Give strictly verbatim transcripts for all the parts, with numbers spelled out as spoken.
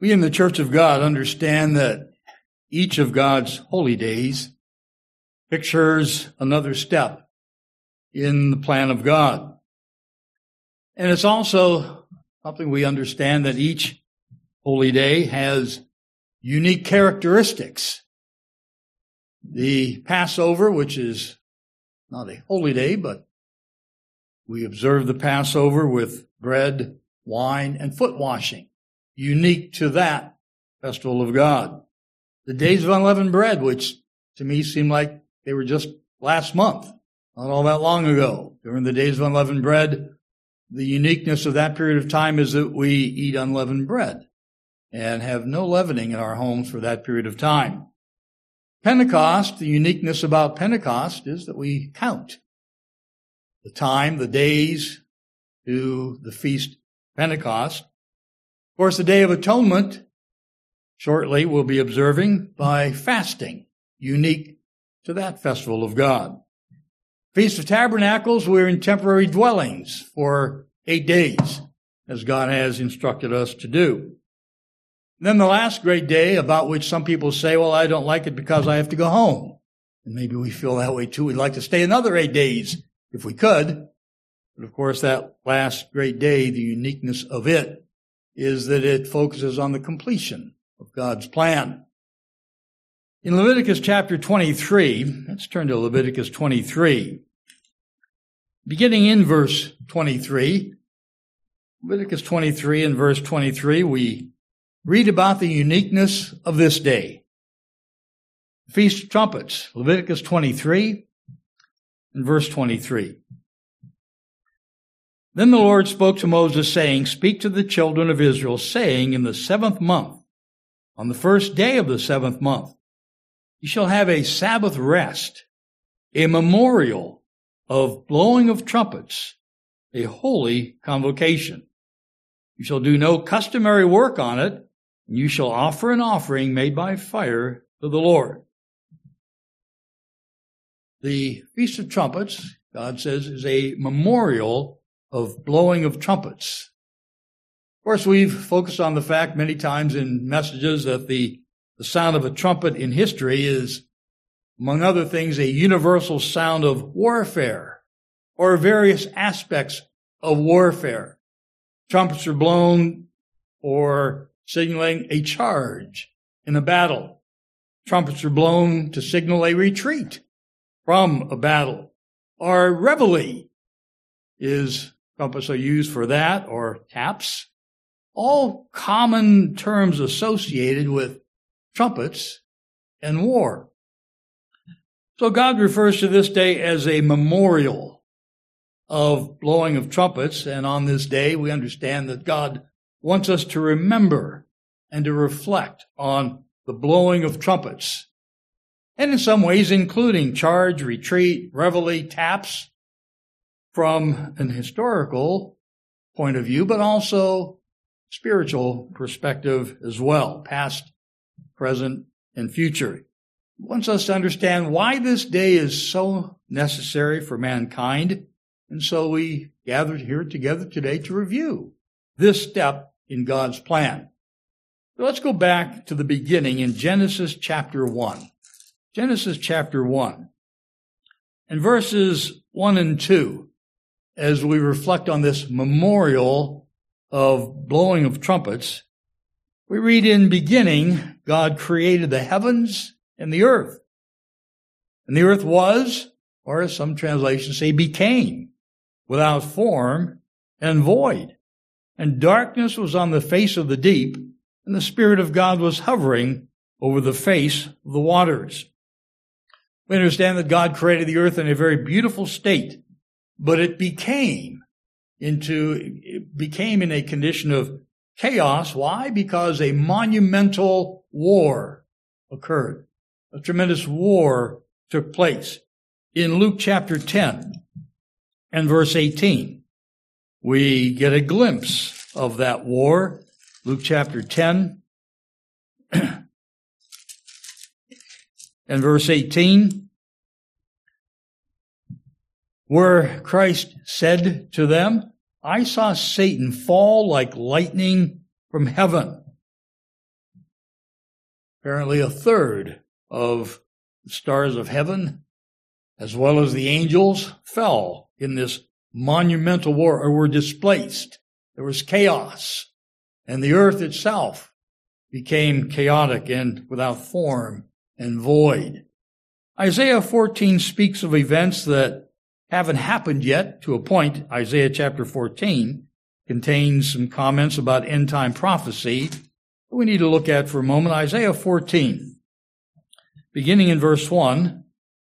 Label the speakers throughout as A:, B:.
A: We in the Church of God understand that each of God's holy days pictures another step in the plan of God. And it's also something we understand that each holy day has unique characteristics. The Passover, which is not a holy day, but we observe the Passover with bread, wine, and foot washing, unique to that festival of God. The days of unleavened bread, which to me seem like they were just last month, not all that long ago. During the days of unleavened bread, the uniqueness of that period of time is that we eat unleavened bread and have no leavening in our homes for that period of time. Pentecost, the uniqueness about Pentecost is that we count the time, the days to the feast Pentecost. Of course, the Day of Atonement, shortly we'll be observing by fasting, unique to that festival of God. Feast of Tabernacles, we're in temporary dwellings for eight days, as God has instructed us to do. And then the last great day, about which some people say, well, I don't like it because I have to go home. And maybe we feel that way too. We'd like to stay another eight days if we could. But of course, that last great day, the uniqueness of it is that it focuses on the completion of God's plan. In Leviticus chapter twenty-three, let's turn to Leviticus twenty-three. Beginning in verse twenty-three, Leviticus twenty-three and verse twenty-three, we read about the uniqueness of this day. Feast of Trumpets, Leviticus twenty-three and verse twenty-three. Then the Lord spoke to Moses, saying, Speak to the children of Israel, saying, In the seventh month, on the first day of the seventh month, you shall have a Sabbath rest, a memorial of blowing of trumpets, a holy convocation. You shall do no customary work on it, and you shall offer an offering made by fire to the Lord. The Feast of Trumpets, God says, is a memorial of blowing of trumpets. Of course, we've focused on the fact many times in messages that the, the sound of a trumpet in history is, among other things, a universal sound of warfare or various aspects of warfare. Trumpets are blown for signaling a charge in a battle. Trumpets are blown to signal a retreat from a battle. Or reveille is, trumpets are used for that, or taps. All common terms associated with trumpets and war. So God refers to this day as a memorial of blowing of trumpets, and on this day we understand that God wants us to remember and to reflect on the blowing of trumpets, and in some ways including charge, retreat, reveille, taps, from an historical point of view, but also spiritual perspective as well, past, present, and future. He wants us to understand why this day is so necessary for mankind, and so we gathered here together today to review this step in God's plan. So let's go back to the beginning in Genesis chapter one. Genesis chapter one. And verses one and two, as we reflect on this memorial of blowing of trumpets, we read, In beginning, God created the heavens and the earth. And the earth was, or as some translations say, became, without form and void. And darkness was on the face of the deep, and the Spirit of God was hovering over the face of the waters. We understand that God created the earth in a very beautiful state, but it became into, it became in a condition of chaos. Why? Because a monumental war occurred. A tremendous war took place. In Luke chapter ten and verse eighteen, we get a glimpse of that war. Luke chapter ten and verse eighteen, where Christ said to them, I saw Satan fall like lightning from heaven. Apparently a third of the stars of heaven, as well as the angels, fell in this monumental war or were displaced. There was chaos, and the earth itself became chaotic and without form and void. Isaiah fourteen speaks of events that haven't happened yet to a point. Isaiah chapter fourteen contains some comments about end-time prophecy that we need to look at for a moment. Isaiah fourteen, beginning in verse one,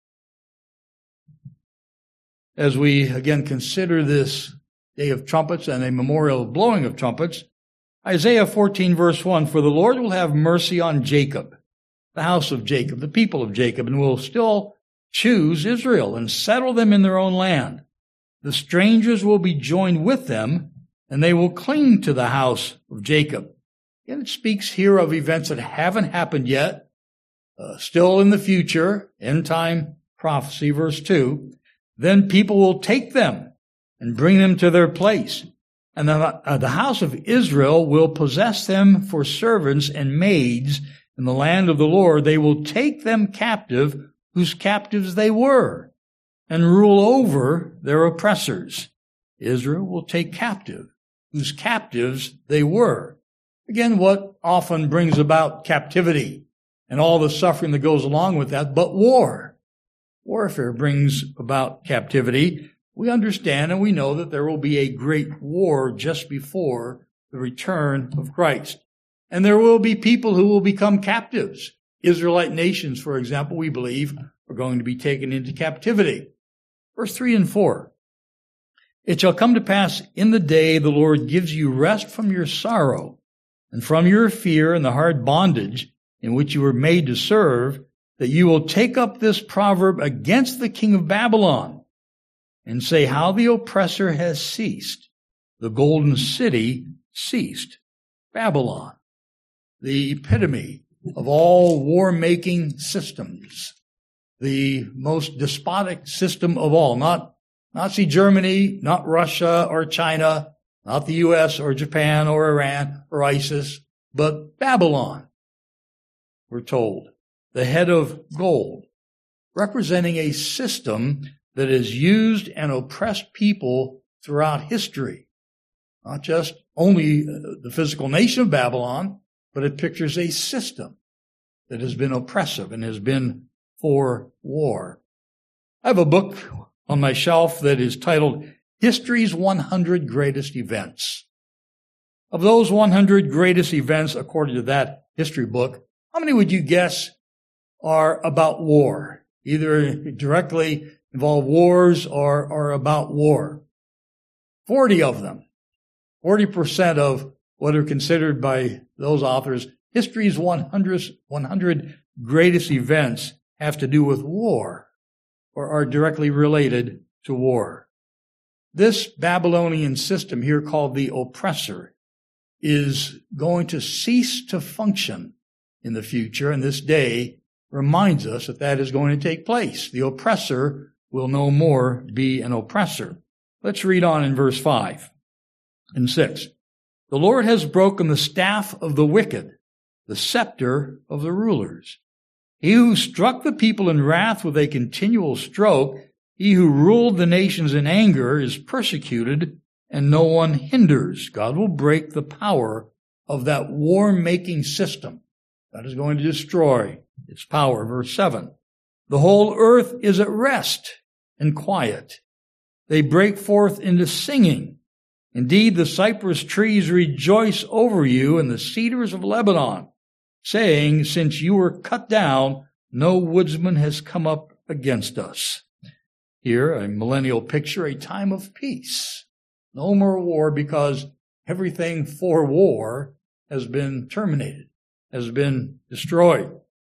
A: as we again consider this day of trumpets and a memorial of blowing of trumpets. Isaiah fourteen verse one, "For the Lord will have mercy on Jacob, the house of Jacob, the people of Jacob, and will still choose Israel and settle them in their own land. The strangers will be joined with them, and they will cling to the house of Jacob." And it speaks here of events that haven't happened yet, uh, still in the future, end time prophecy, verse two. "Then people will take them and bring them to their place. And the, uh, the house of Israel will possess them for servants and maids in the land of the Lord. They will take them captive, whose captives they were, and rule over their oppressors." Israel will take captive, whose captives they were. Again, what often brings about captivity and all the suffering that goes along with that, but war. Warfare brings about captivity. We understand and we know that there will be a great war just before the return of Christ. And there will be people who will become captives. Israelite nations, for example, we believe are going to be taken into captivity. Verse three and four. "It shall come to pass in the day the Lord gives you rest from your sorrow and from your fear and the hard bondage in which you were made to serve, that you will take up this proverb against the king of Babylon and say, how the oppressor has ceased. The golden city ceased." Babylon, the epitome of all war-making systems, the most despotic system of all, not Nazi Germany, not Russia or China, not the U S or Japan or Iran or ISIS, but Babylon, we're told, the head of gold, representing a system that has used and oppressed people throughout history. Not just only the physical nation of Babylon, but it pictures a system that has been oppressive and has been for war. I have a book on my shelf that is titled History's one hundred Greatest Events. Of those one hundred greatest events, according to that history book, how many would you guess are about war? Either directly involve wars or are about war. Forty of them. Forty percent of what are considered by those authors history's one hundred, one hundred greatest events have to do with war or are directly related to war. This Babylonian system here called the oppressor is going to cease to function in the future, and this day reminds us that that is going to take place. The oppressor will no more be an oppressor. Let's read on in verse five and six. "The Lord has broken the staff of the wicked, the scepter of the rulers. He who struck the people in wrath with a continual stroke, he who ruled the nations in anger, is persecuted, and no one hinders." God will break the power of that war-making system. God is going to destroy its power. Verse seven. "The whole earth is at rest and quiet. They break forth into singing. Indeed, the cypress trees rejoice over you, and the cedars of Lebanon, saying, since you were cut down, no woodsman has come up against us." Here, a millennial picture, a time of peace. No more war, because everything for war has been terminated, has been destroyed.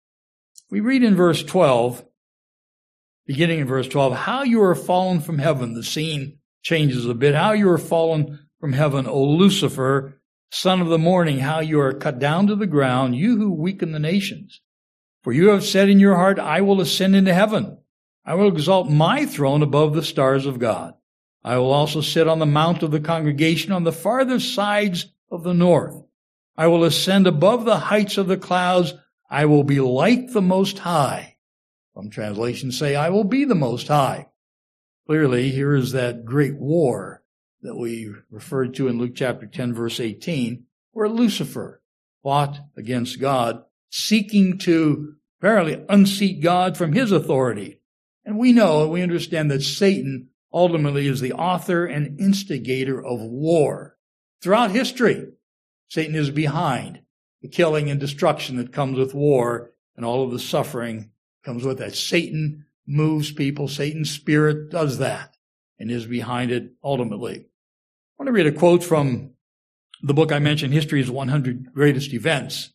A: We read in verse twelve, beginning in verse twelve, "How you are fallen from heaven." The scene changes a bit. "How you are fallen from heaven, O Lucifer, son of the morning, how you are cut down to the ground, you who weaken the nations. For you have said in your heart, I will ascend into heaven. I will exalt my throne above the stars of God. I will also sit on the mount of the congregation on the farther sides of the north. I will ascend above the heights of the clouds. I will be like the Most High. Some translations say, I will be the Most High. Clearly, here is that great war that we referred to in Luke chapter ten, verse eighteen, where Lucifer fought against God, seeking to apparently unseat God from his authority. And we know, we understand that Satan ultimately is the author and instigator of war. Throughout history, Satan is behind the killing and destruction that comes with war, and all of the suffering comes with that. Satan moves people. Satan's spirit does that and is behind it ultimately. I want to read a quote from the book I mentioned, History's one hundred Greatest Events.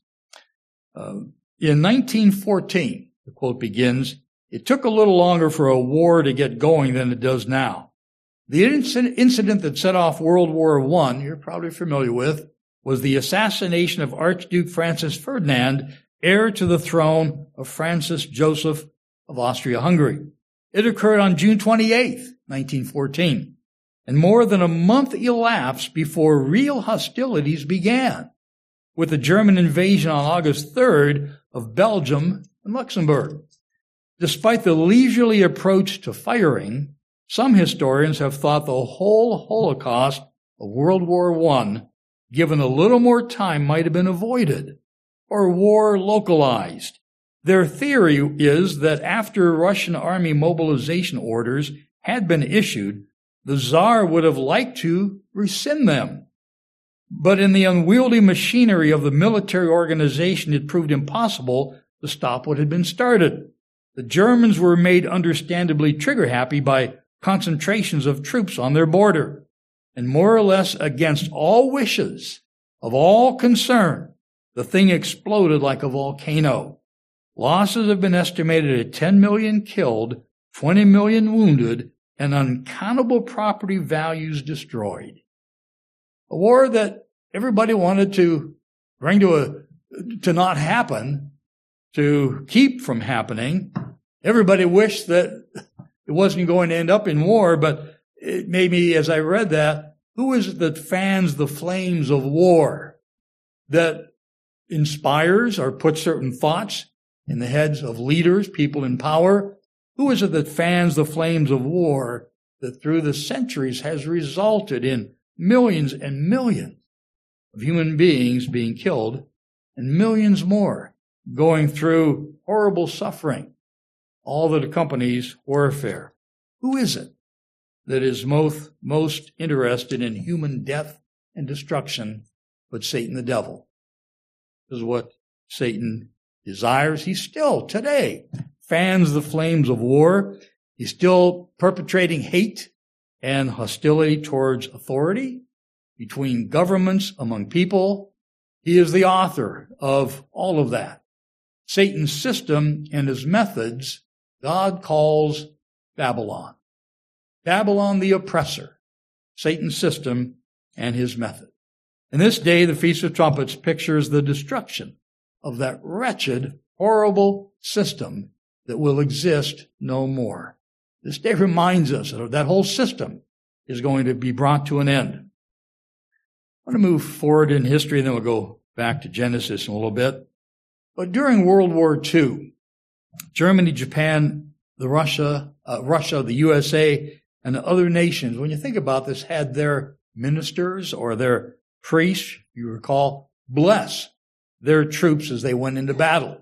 A: Uh, in nineteen fourteen, the quote begins, it took a little longer for a war to get going than it does now. The incident that set off World War One, you're probably familiar with, was the assassination of Archduke Francis Ferdinand, heir to the throne of Francis Joseph of Austria-Hungary. It occurred on June twenty-eighth, nineteen fourteen, and more than a month elapsed before real hostilities began, with the German invasion on August third of Belgium and Luxembourg. Despite the leisurely approach to firing, some historians have thought the whole Holocaust of World War One, given a little more time, might have been avoided or war localized. Their theory is that after Russian army mobilization orders had been issued, the Tsar would have liked to rescind them. But in the unwieldy machinery of the military organization, it proved impossible to stop what had been started. The Germans were made understandably trigger-happy by concentrations of troops on their border, and more or less against all wishes of all concerned, the thing exploded like a volcano. Losses have been estimated at ten million killed, twenty million wounded, and uncountable property values destroyed. A war that everybody wanted to bring to a, to not happen, to keep from happening. Everybody wished that it wasn't going to end up in war, but it made me, as I read that, who is it that fans the flames of war, that inspires or puts certain thoughts in the heads of leaders, people in power? Who is it that fans the flames of war that through the centuries has resulted in millions and millions of human beings being killed and millions more going through horrible suffering, all that accompanies warfare? Who is it that is most, most interested in human death and destruction but Satan the devil? This is what Satan desires. He still, today, fans the flames of war. He's still perpetrating hate and hostility towards authority between governments, among people. He is the author of all of that. Satan's system and his methods, God calls Babylon. Babylon the oppressor, Satan's system and his method. And this day, the Feast of Trumpets pictures the destruction of that wretched, horrible system that will exist no more. This day reminds us that that whole system is going to be brought to an end. I want to move forward in history, and then we'll go back to Genesis in a little bit. But during World War Two, Germany, Japan, the Russia, uh, Russia, the U S A, and the other nations, when you think about this, had their ministers or their priests, you recall, bless their troops as they went into battle.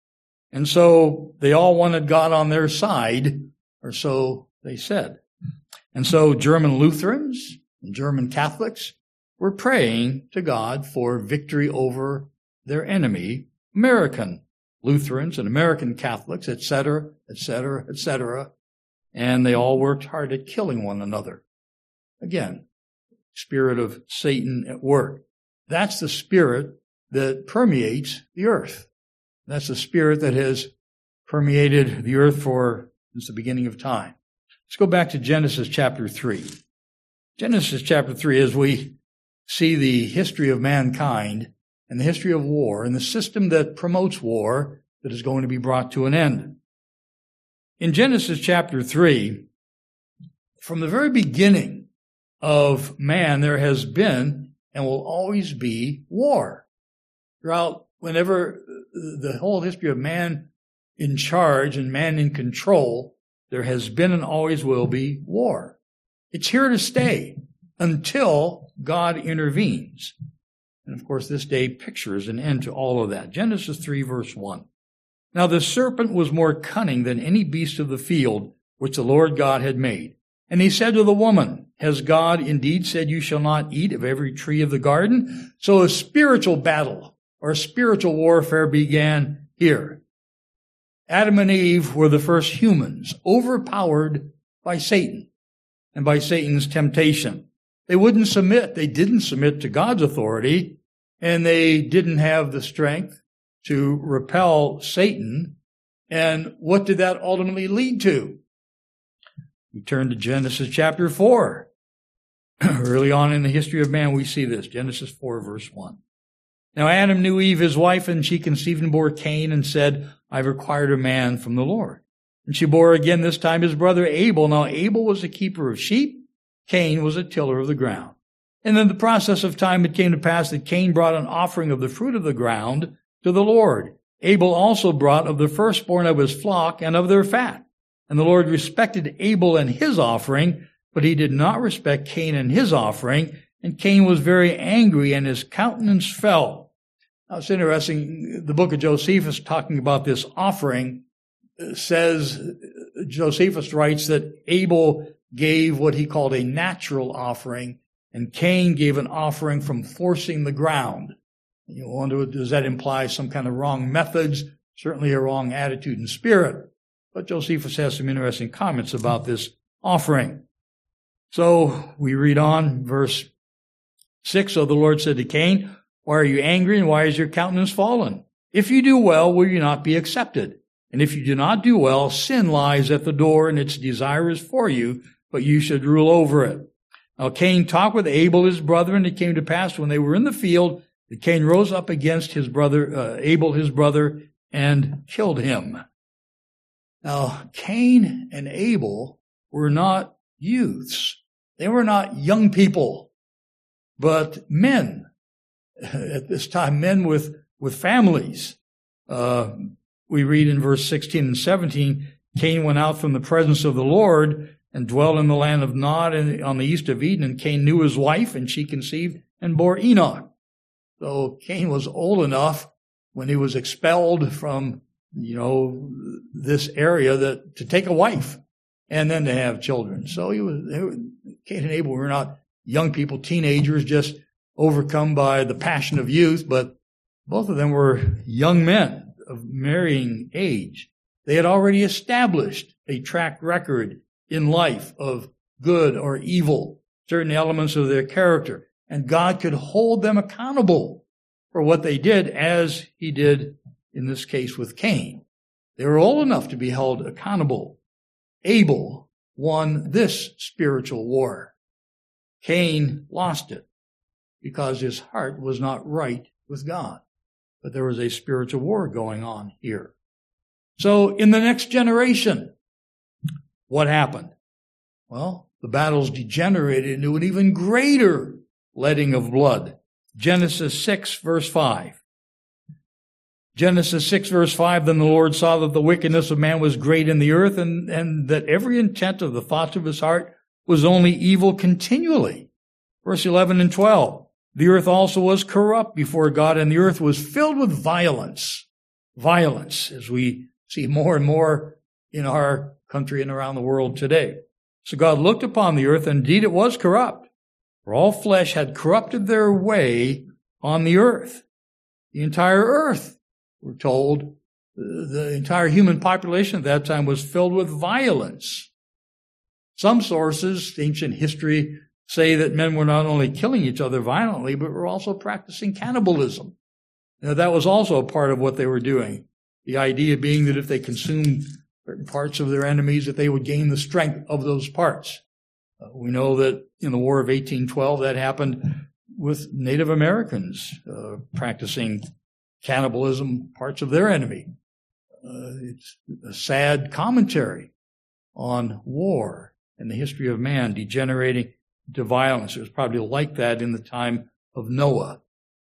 A: And so they all wanted God on their side, or so they said. And so German Lutherans and German Catholics were praying to God for victory over their enemy, American Lutherans and American Catholics, et cetera, et cetera, et cetera. And they all worked hard at killing one another. Again, spirit of Satan at work. That's the spirit that permeates the earth. That's the spirit that has permeated the earth for since the beginning of time. Let's go back to Genesis chapter three. Genesis chapter three, as we see the history of mankind and the history of war and the system that promotes war that is going to be brought to an end. In Genesis chapter three, from the very beginning of man, there has been and will always be war. Throughout, whenever the whole history of man in charge and man in control, there has been and always will be war. It's here to stay until God intervenes. And of course, this day pictures an end to all of that. Genesis three, verse one. Now the serpent was more cunning than any beast of the field which the Lord God had made. And he said to the woman, has God indeed said you shall not eat of every tree of the garden? So a spiritual battle or spiritual warfare began here. Adam and Eve were the first humans overpowered by Satan and by Satan's temptation. They wouldn't submit. They didn't submit to God's authority, and they didn't have the strength to repel Satan. And what did that ultimately lead to? We turn to Genesis chapter four. Early on in the history of man, we see this. Genesis four, verse one. Now Adam knew Eve, his wife, and she conceived and bore Cain and said, I've required a man from the Lord. And she bore again this time his brother Abel. Now Abel was a keeper of sheep. Cain was a tiller of the ground. And in the process of time it came to pass that Cain brought an offering of the fruit of the ground to the Lord. Abel also brought of the firstborn of his flock and of their fat. And the Lord respected Abel and his offering, but he did not respect Cain and his offering. And Cain was very angry, and his countenance fell. Now it's interesting, the book of Josephus, talking about this offering, says, Josephus writes that Abel gave what he called a natural offering, and Cain gave an offering from forcing the ground. You wonder, does that imply some kind of wrong methods? Certainly a wrong attitude and spirit. But Josephus has some interesting comments about this offering. So we read on, verse six. So the Lord said to Cain, why are you angry, and why is your countenance fallen? If you do well, will you not be accepted? And if you do not do well, sin lies at the door, and its desire is for you, but you should rule over it. Now Cain talked with Abel his brother, and it came to pass when they were in the field that Cain rose up against his brother, uh, Abel his brother, and killed him. Now Cain and Abel were not youths. They were not young people, but men. At this time, men with, with families. Uh, we read in verse sixteen and seventeen, Cain went out from the presence of the Lord and dwelt in the land of Nod and on the east of Eden. And Cain knew his wife, and she conceived and bore Enoch. So Cain was old enough when he was expelled from, you know, this area that to take a wife and then to have children. So he was, they were, Cain and Abel were not young people, teenagers, just overcome by the passion of youth, but both of them were young men of marrying age. They had already established a track record in life of good or evil, certain elements of their character, and God could hold them accountable for what they did, as he did in this case with Cain. They were old enough to be held accountable. Abel won this spiritual war. Cain lost it because his heart was not right with God. But there was a spiritual war going on here. So in the next generation, what happened? Well, the battles degenerated into an even greater letting of blood. Genesis six, verse five. Genesis six, verse five, then the Lord saw that the wickedness of man was great in the earth, and, and that every intent of the thoughts of his heart was only evil continually. Verse eleven and twelve. The earth also was corrupt before God, and the earth was filled with violence. Violence, as we see more and more in our country and around the world today. So God looked upon the earth, and indeed it was corrupt, for all flesh had corrupted their way on the earth. The entire earth, we're told, the entire human population at that time was filled with violence. Some sources, ancient history, say that men were not only killing each other violently, but were also practicing cannibalism. Now, that was also a part of what they were doing. The idea being that if they consumed certain parts of their enemies, that they would gain the strength of those parts. Uh, we know that in the War of eighteen twelve, that happened with Native Americans uh, practicing cannibalism, parts of their enemy. Uh, it's a sad commentary on war and the history of man degenerating to violence. It was probably like that in the time of Noah.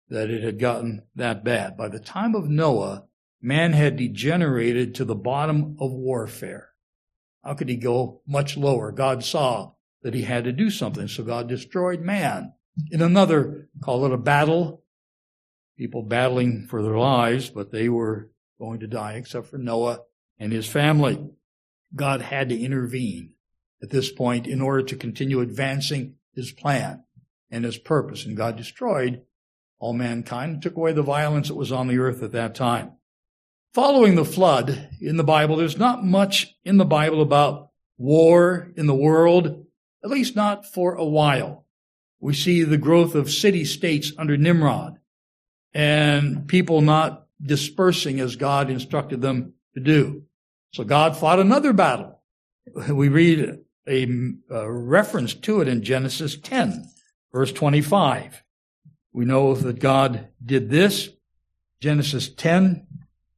A: that it had gotten that bad. By the time of Noah, man had degenerated to the bottom of warfare. How could he go much lower? God saw that he had to do something, so God destroyed man. In another, call it a battle, people battling for their lives, but they were going to die except for Noah and his family. God had to intervene at this point in order to continue advancing his plan and his purpose. And God destroyed all mankind and took away the violence that was on the earth at that time. Following the flood in the Bible, there's not much in the Bible about war in the world, at least not for a while. We see the growth of city-states under Nimrod and people not dispersing as God instructed them to do. So God fought another battle. We read a, a reference to it in Genesis ten, verse twenty-five. We know that God did this. Genesis ten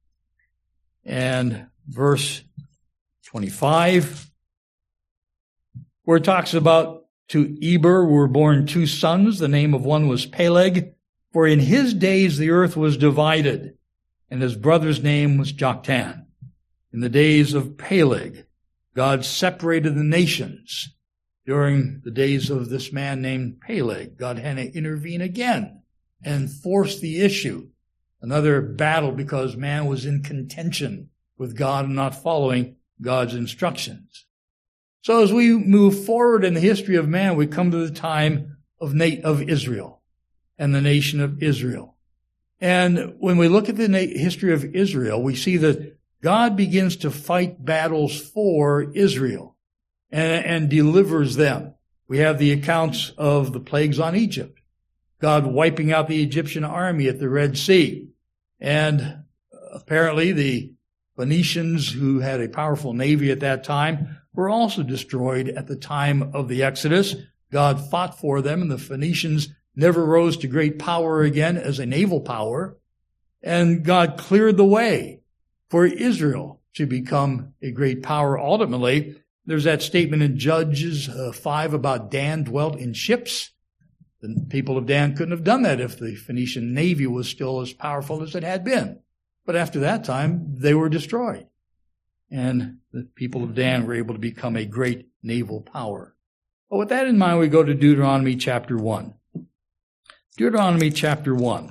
A: and verse twenty-five, where it talks about to Eber were born two sons. The name of one was Peleg, for in his days the earth was divided, and his brother's name was Joktan. In the days of Peleg, God separated the nations. During the days of this man named Peleg, God had to intervene again and force the issue. Another battle because man was in contention with God and not following God's instructions. So as we move forward in the history of man, we come to the time of Na- of Israel and the nation of Israel. And when we look at the na- history of Israel, we see that God begins to fight battles for Israel and, and delivers them. We have the accounts of the plagues on Egypt, God wiping out the Egyptian army at the Red Sea. And apparently the Phoenicians, who had a powerful navy at that time, were also destroyed at the time of the Exodus. God fought for them, and the Phoenicians never rose to great power again as a naval power. And God cleared the way for Israel to become a great power ultimately. There's that statement in Judges uh, five about Dan dwelt in ships. The people of Dan couldn't have done that if the Phoenician navy was still as powerful as it had been. But after that time, they were destroyed. And the people of Dan were able to become a great naval power. But with that in mind, we go to Deuteronomy chapter one. Deuteronomy chapter one.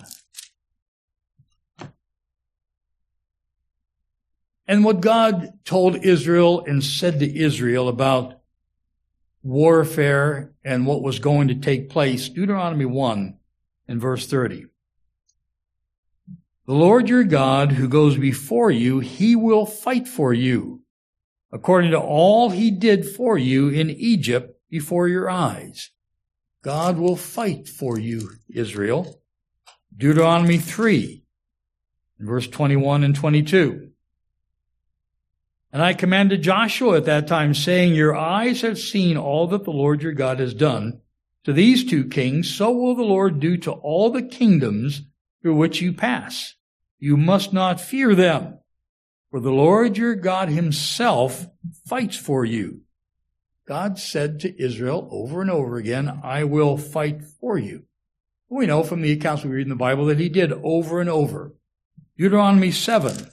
A: And what God told Israel and said to Israel about warfare and what was going to take place, Deuteronomy one and verse thirty. The Lord your God who goes before you, he will fight for you, according to all he did for you in Egypt before your eyes. God will fight for you, Israel. Deuteronomy three, verse twenty-one and twenty-two. And I commanded Joshua at that time, saying, your eyes have seen all that the Lord your God has done to these two kings, so will the Lord do to all the kingdoms through which you pass. You must not fear them, for the Lord your God himself fights for you. God said to Israel over and over again, I will fight for you. We know from the accounts we read in the Bible that he did over and over. Deuteronomy seven.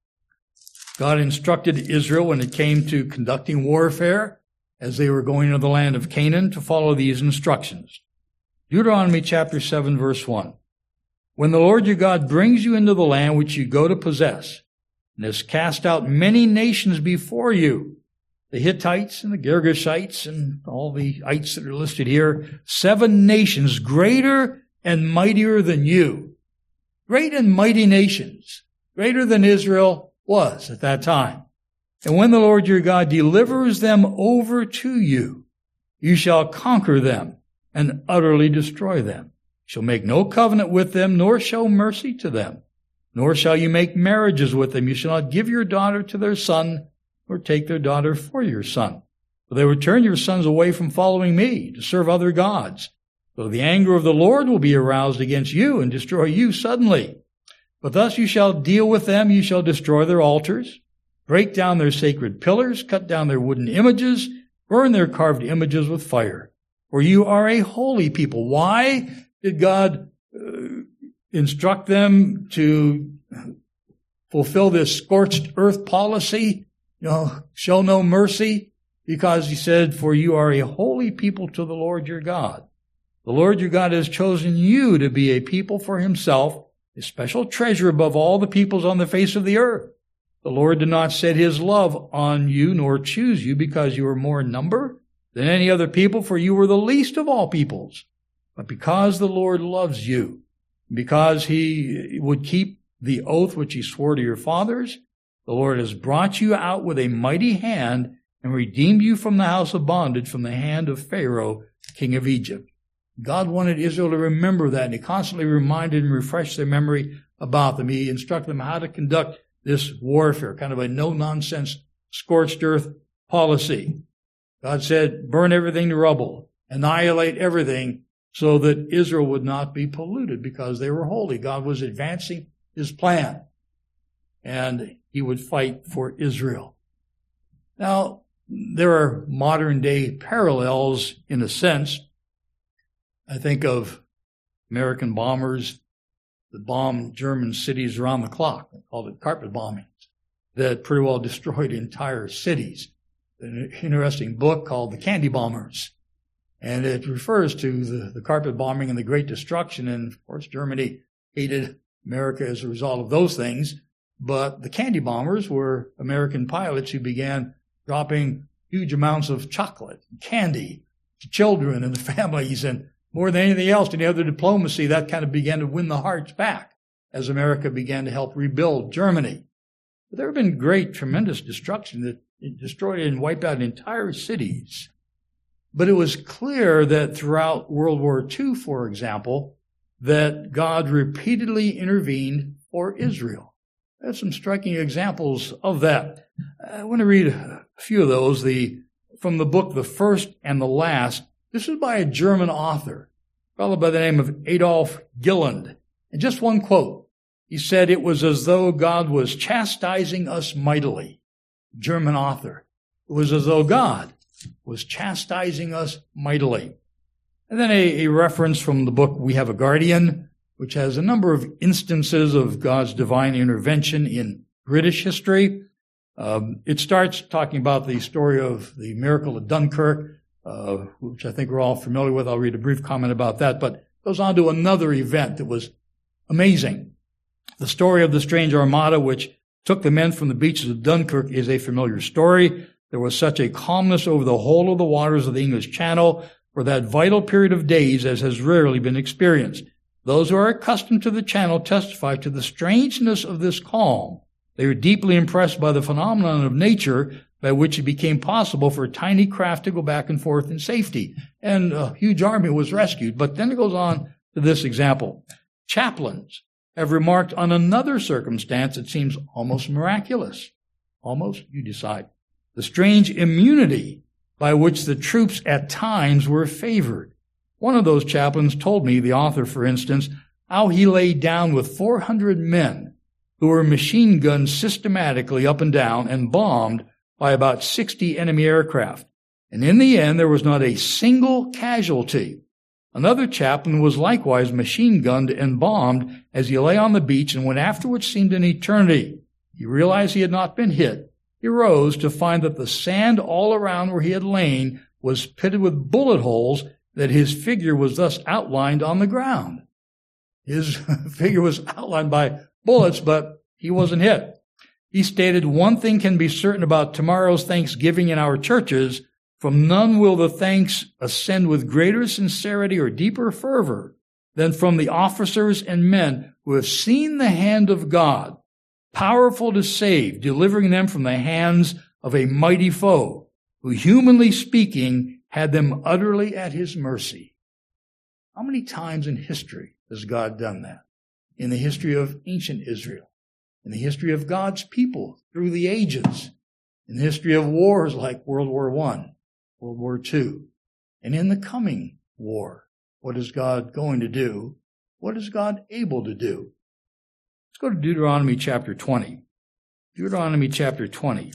A: God instructed Israel when it came to conducting warfare as they were going into the land of Canaan to follow these instructions. Deuteronomy chapter seven, verse one. When the Lord your God brings you into the land which you go to possess, and has cast out many nations before you, the Hittites and the Girgashites and all the ites that are listed here, seven nations greater and mightier than you. Great and mighty nations, greater than Israel was at that time. And when the Lord your God delivers them over to you, you shall conquer them and utterly destroy them. Shall make no covenant with them, nor show mercy to them, nor shall you make marriages with them. You shall not give your daughter to their son, nor take their daughter for your son. For they will turn your sons away from following me, to serve other gods. So the anger of the Lord will be aroused against you, and destroy you suddenly. But thus you shall deal with them, you shall destroy their altars, break down their sacred pillars, cut down their wooden images, burn their carved images with fire. For you are a holy people. Why did God uh, instruct them to fulfill this scorched earth policy, you know, show no mercy, because he said, for you are a holy people to the Lord your God. The Lord your God has chosen you to be a people for himself, a special treasure above all the peoples on the face of the earth. The Lord did not set his love on you nor choose you because you were more in number than any other people, for you were the least of all peoples. But because the Lord loves you, because he would keep the oath which he swore to your fathers, the Lord has brought you out with a mighty hand and redeemed you from the house of bondage, from the hand of Pharaoh, king of Egypt. God wanted Israel to remember that, and he constantly reminded and refreshed their memory about them. He instructed them how to conduct this warfare, kind of a no-nonsense, scorched earth policy. God said, burn everything to rubble, annihilate everything, so that Israel would not be polluted because they were holy. God was advancing his plan, and he would fight for Israel. Now, there are modern-day parallels in a sense. I think of American bombers that bombed German cities around the clock. They called it carpet bombings, that pretty well destroyed entire cities. An interesting book called The Candy Bombers. And it refers to the, the carpet bombing and the Great Destruction. And, of course, Germany hated America as a result of those things. But the candy bombers were American pilots who began dropping huge amounts of chocolate and candy to children and the families. And more than anything else, any other diplomacy, that kind of began to win the hearts back as America began to help rebuild Germany. But there have been great, tremendous destruction that destroyed and wiped out entire cities. But it was clear that throughout World War Two, for example, that God repeatedly intervened for Israel. There's some striking examples of that. I want to read a few of those. The, from the book, The First and the Last. This is by a German author, a fellow by the name of Adolf Gilland. And just one quote. He said, it was as though God was chastising us mightily. German author. It was as though God was chastising us mightily. And then a, a reference from the book We Have a Guardian, which has a number of instances of God's divine intervention in British history. Um, it starts talking about the story of the miracle of Dunkirk, uh, which I think we're all familiar with. I'll read a brief comment about that, but goes on to another event that was amazing. The story of the strange armada, which took the men from the beaches of Dunkirk, is a familiar story. There was such a calmness over the whole of the waters of the English Channel for that vital period of days as has rarely been experienced. Those who are accustomed to the Channel testify to the strangeness of this calm. They were deeply impressed by the phenomenon of nature by which it became possible for a tiny craft to go back and forth in safety. And a huge army was rescued. But then it goes on to this example. Chaplains have remarked on another circumstance that seems almost miraculous. Almost, you decide. The strange immunity by which the troops at times were favored. One of those chaplains told me, the author for instance, how he lay down with four hundred men who were machine gunned systematically up and down and bombed by about sixty enemy aircraft. And in the end, there was not a single casualty. Another chaplain was likewise machine gunned and bombed as he lay on the beach, and when afterwards seemed an eternity, he realized he had not been hit. He rose to find that the sand all around where he had lain was pitted with bullet holes, that his figure was thus outlined on the ground. His figure was outlined by bullets, but he wasn't hit. He stated, one thing can be certain about tomorrow's Thanksgiving in our churches, from none will the thanks ascend with greater sincerity or deeper fervor than from the officers and men who have seen the hand of God, powerful to save, delivering them from the hands of a mighty foe, who, humanly speaking, had them utterly at his mercy. How many times in history has God done that? In the history of ancient Israel, in the history of God's people through the ages, in the history of wars like World War One, World War Two, and in the coming war. What is God going to do? What is God able to do? Let's go to Deuteronomy chapter twenty. Deuteronomy chapter twenty.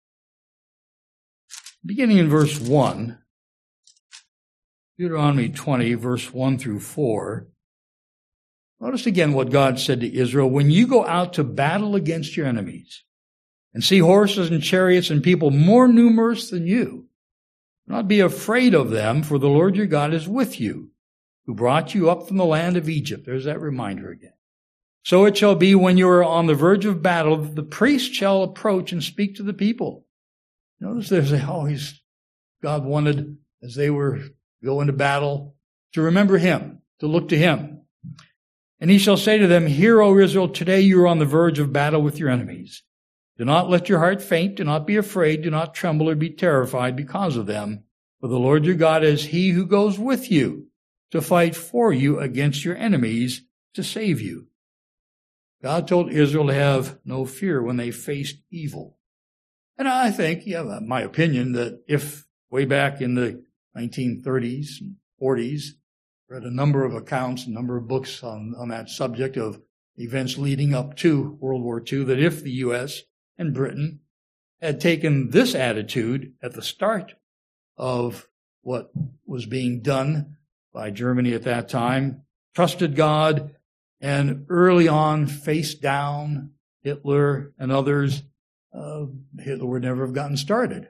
A: Beginning in verse one. Deuteronomy twenty, verse one through four. Notice again what God said to Israel. When you go out to battle against your enemies and see horses and chariots and people more numerous than you, do not be afraid of them, for the Lord your God is with you, who brought you up from the land of Egypt. There's that reminder again. So it shall be when you are on the verge of battle, that the priest shall approach and speak to the people. Notice there's always, God wanted, as they were going to battle, to remember him, to look to him. And he shall say to them, Hear, O Israel, today you are on the verge of battle with your enemies. Do not let your heart faint. Do not be afraid. Do not tremble or be terrified because of them. For the Lord your God is he who goes with you to fight for you against your enemies to save you. God told Israel to have no fear when they faced evil. And I think, yeah, my opinion, that if way back in the nineteen thirties and forties, read a number of accounts, a number of books on, on that subject of events leading up to World War Two, that if the U S and Britain had taken this attitude at the start of what was being done by Germany at that time, trusted God, and early on faced down Hitler and others, uh, Hitler would never have gotten started.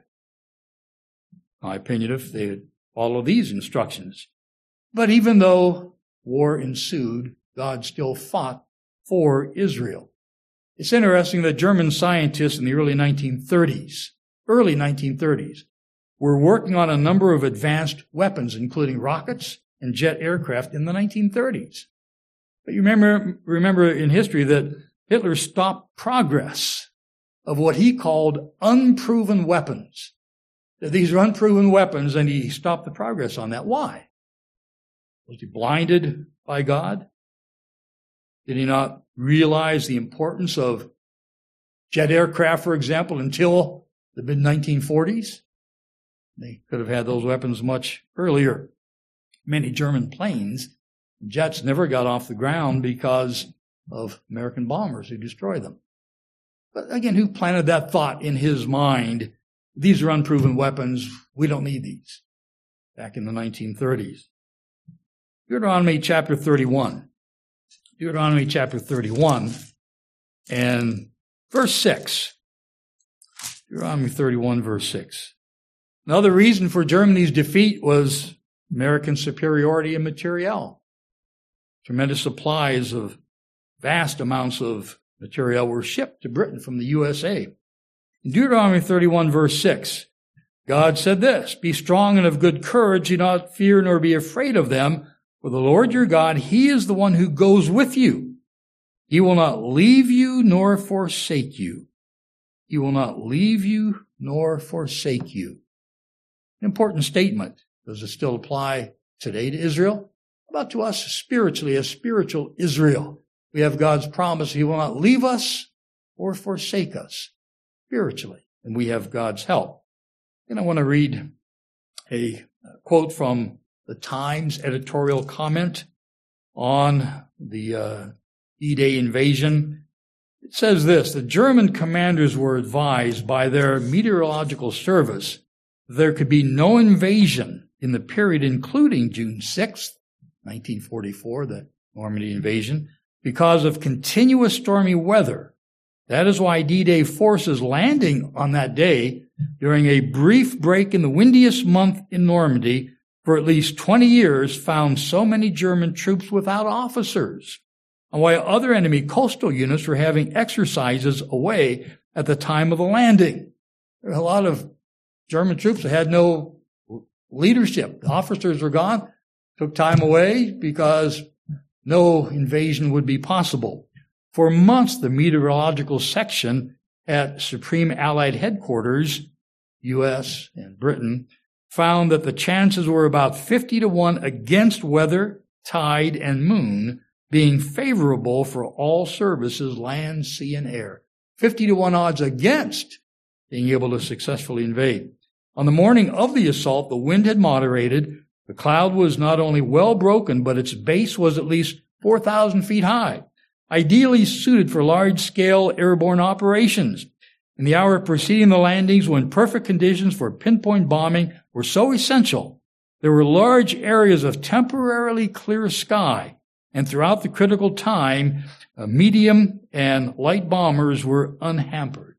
A: In my opinion, if they had followed these instructions. But even though war ensued, God still fought for Israel. It's interesting that German scientists in the early nineteen thirties, early nineteen thirties, were working on a number of advanced weapons, including rockets and jet aircraft in the nineteen thirties. But you remember, remember in history that Hitler stopped progress of what he called unproven weapons. That these are unproven weapons, and he stopped the progress on that. Why? Was he blinded by God? Did he not realize the importance of jet aircraft, for example, until the mid nineteen forties? They could have had those weapons much earlier. Many German planes, jets, never got off the ground because of American bombers who destroyed them. But again, who planted that thought in his mind? These are unproven weapons. We don't need these. Back in the nineteen thirties. Deuteronomy chapter thirty-one. Deuteronomy chapter thirty-one and verse six. Deuteronomy thirty-one, verse six. Another reason for Germany's defeat was American superiority in materiel. Tremendous supplies of vast amounts of materiel were shipped to Britain from the U S A. In Deuteronomy thirty-one, verse six, God said this, Be strong and of good courage, do not fear nor be afraid of them, for the Lord your God, he is the one who goes with you. He will not leave you nor forsake you. He will not leave you nor forsake you. An important statement. Does it still apply today to Israel? How about to us spiritually, as spiritual Israel? We have God's promise he will not leave us or forsake us spiritually, and we have God's help. And I want to read a quote from the Times editorial comment on the uh, D-Day invasion. It says this, the German commanders were advised by their meteorological service that there could be no invasion in the period including June sixth, nineteen forty-four, the Normandy invasion, because of continuous stormy weather. That is why D-Day forces landing on that day during a brief break in the windiest month in Normandy for at least twenty years found so many German troops without officers, and why other enemy coastal units were having exercises away at the time of the landing. There were a lot of German troops that had no leadership. The officers were gone, took time away because no invasion would be possible. For months, the meteorological section at Supreme Allied Headquarters, U S and Britain, found that the chances were about fifty to one against weather, tide, and moon being favorable for all services, land, sea, and air. fifty to one odds against being able to successfully invade. On the morning of the assault, the wind had moderated. The cloud was not only well broken, but its base was at least four thousand feet high, ideally suited for large-scale airborne operations. In the hour preceding the landings, when perfect conditions for pinpoint bombing were so essential, there were large areas of temporarily clear sky And throughout the critical time, uh, medium and light bombers were unhampered.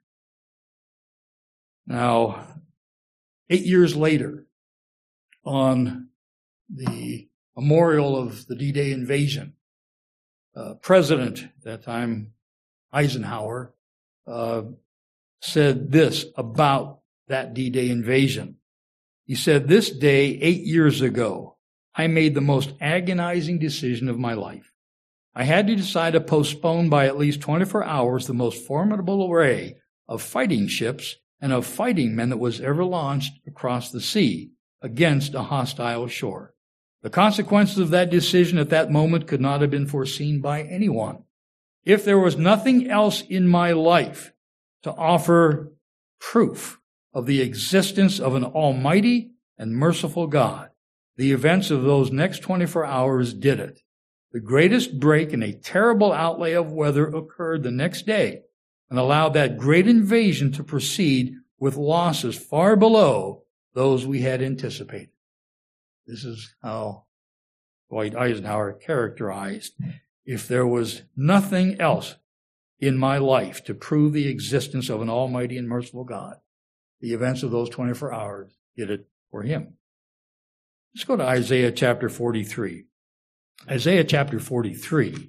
A: Now, eight years later, on the memorial of the D-Day invasion, uh, President at that time, Eisenhower, uh, said this about that D-Day invasion. He said, "This day, eight years ago, I made the most agonizing decision of my life. I had to decide to postpone by at least twenty-four hours the most formidable array of fighting ships and of fighting men that was ever launched across the sea against a hostile shore. The consequences of that decision at that moment could not have been foreseen by anyone. If there was nothing else in my life to offer proof of the existence of an almighty and merciful God, the events of those next twenty-four hours did it. The greatest break in a terrible outlay of weather occurred the next day and allowed that great invasion to proceed with losses far below those we had anticipated." This is how Dwight Eisenhower characterized, "If there was nothing else in my life to prove the existence of an almighty and merciful God, the events of those twenty-four hours did it for him." Let's go to Isaiah chapter forty-three. Isaiah chapter forty-three.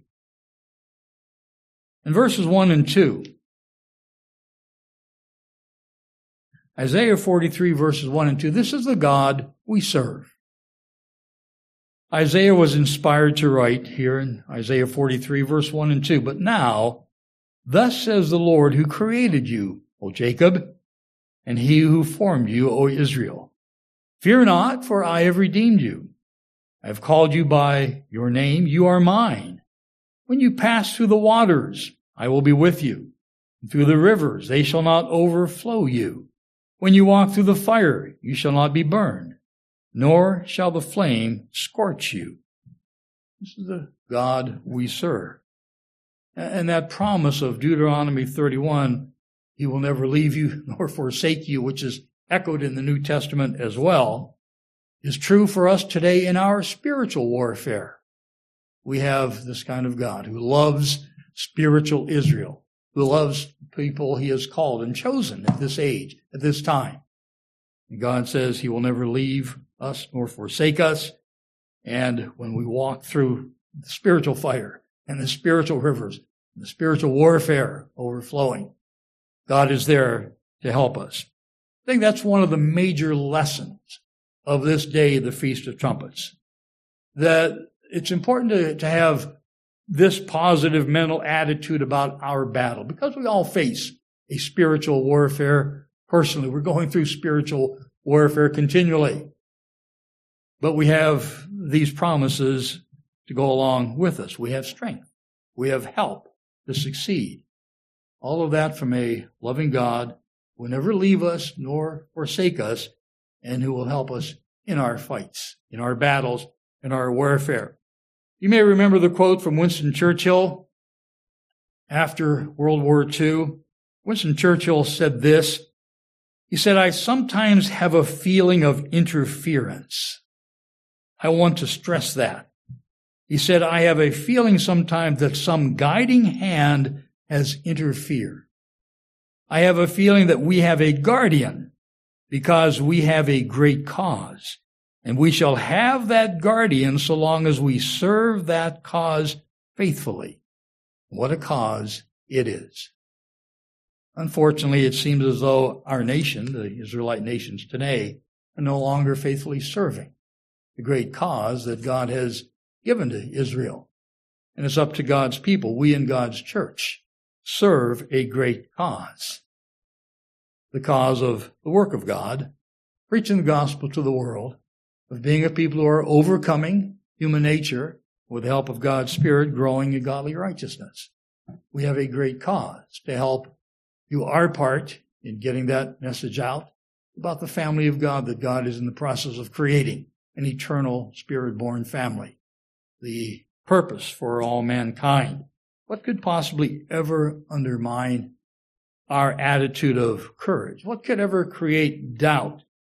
A: In verses one and two. Isaiah forty-three, verses one and two. This is the God we serve. Isaiah was inspired to write here in Isaiah forty-three, verse one and two. "But now, thus says the Lord who created you, O Jacob, and he who formed you, O Israel. Fear not, for I have redeemed you. I have called you by your name. You are mine. When you pass through the waters, I will be with you. And through the rivers, they shall not overflow you. When you walk through the fire, you shall not be burned, nor shall the flame scorch you." This is the God we serve. And that promise of Deuteronomy thirty-one, "He will never leave you nor forsake you," which is echoed in the New Testament as well, is true for us today in our spiritual warfare. We have this kind of God who loves spiritual Israel, who loves people he has called and chosen at this age, at this time. And God says he will never leave us nor forsake us. And when we walk through the spiritual fire and the spiritual rivers, and the spiritual warfare overflowing, God is there to help us. I think that's one of the major lessons of this day, the Feast of Trumpets, that it's important to, to have this positive mental attitude about our battle, because we all face a spiritual warfare personally. We're going through spiritual warfare continually. But we have these promises to go along with us. We have strength. We have help to succeed. All of that from a loving God who will never leave us nor forsake us, and who will help us in our fights, in our battles, in our warfare. You may remember the quote from Winston Churchill after World War Two. Winston Churchill said this. He said, "I sometimes have a feeling of interference." I want to stress that. He said, "I have a feeling sometimes that some guiding hand has interfered. I have a feeling that we have a guardian because we have a great cause, and we shall have that guardian so long as we serve that cause faithfully." What a cause it is. Unfortunately, it seems as though our nation, the Israelite nations today, are no longer faithfully serving the great cause that God has given to Israel. And it's up to God's people, we in God's church, serve a great cause. The cause of the work of God, preaching the gospel to the world, of being a people who are overcoming human nature with the help of God's Spirit, growing in godly righteousness. We have a great cause to help do our part in getting that message out about the family of God that God is in the process of creating, an eternal Spirit-born family, the purpose for all mankind. What could possibly ever undermine our attitude of courage? What could ever create doubt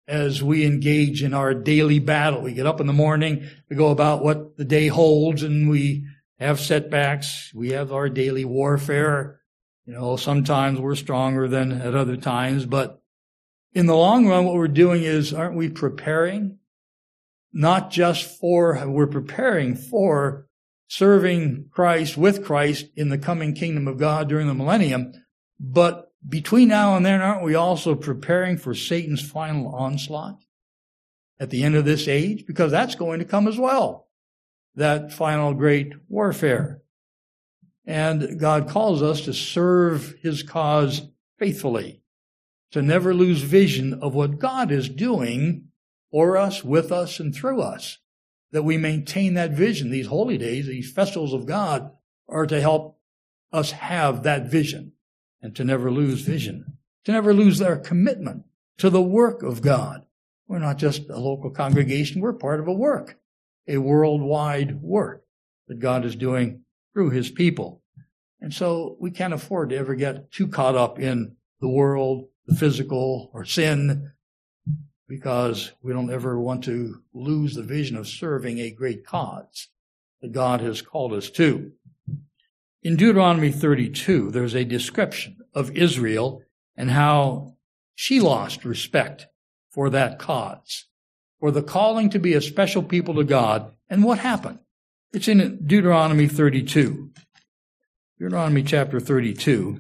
A: as we engage in our daily battle. We get up in the morning, we go about what the day holds, and we have setbacks. We have our daily warfare. You know, sometimes we're stronger than at other times, but in the long run, what we're doing is, aren't we preparing? Not just for, we're preparing for serving Christ with Christ in the coming kingdom of God during the millennium, but between now and then, aren't we also preparing for Satan's final onslaught at the end of this age? Because that's going to come as well, that final great warfare. And God calls us to serve his cause faithfully, to never lose vision of what God is doing for us, with us, and through us, that we maintain that vision. These holy days, these festivals of God, are to help us have that vision and to never lose vision, to never lose our commitment to the work of God. We're not just a local congregation. We're part of a work, a worldwide work that God is doing through his people. And so we can't afford to ever get too caught up in the world, the physical, or sin, because we don't ever want to lose the vision of serving a great cause that God has called us to. In Deuteronomy thirty-two, there's a description of Israel and how she lost respect for that cause, for the calling to be a special people to God. And what happened? It's in Deuteronomy thirty-two. Deuteronomy chapter thirty-two,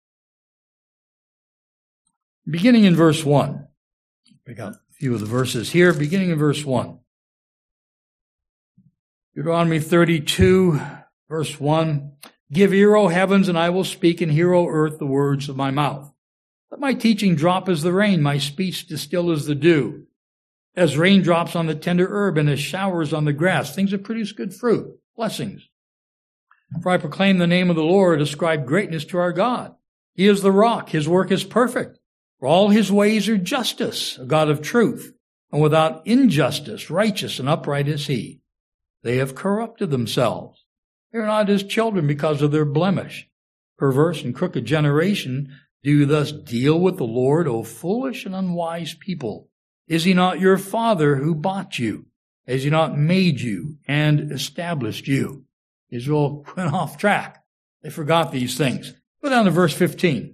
A: beginning in verse one. Pick out a few of the verses here, beginning in verse one. Deuteronomy thirty-two, verse one. Give ear, O heavens, and I will speak, and hear, O earth, the words of my mouth. Let my teaching drop as the rain, my speech distill as the dew. As rain drops on the tender herb, and as showers on the grass, things that produce good fruit, blessings. For I proclaim the name of the Lord, ascribe greatness to our God. He is the rock, his work is perfect. For all his ways are justice, a God of truth, and without injustice, righteous and upright is he. They have corrupted themselves. They are not his children because of their blemish. Perverse and crooked generation, do you thus deal with the Lord, O foolish and unwise people? Is he not your father who bought you? Has he not made you and established you? Israel went off track. They forgot these things. Go down to verse fifteen.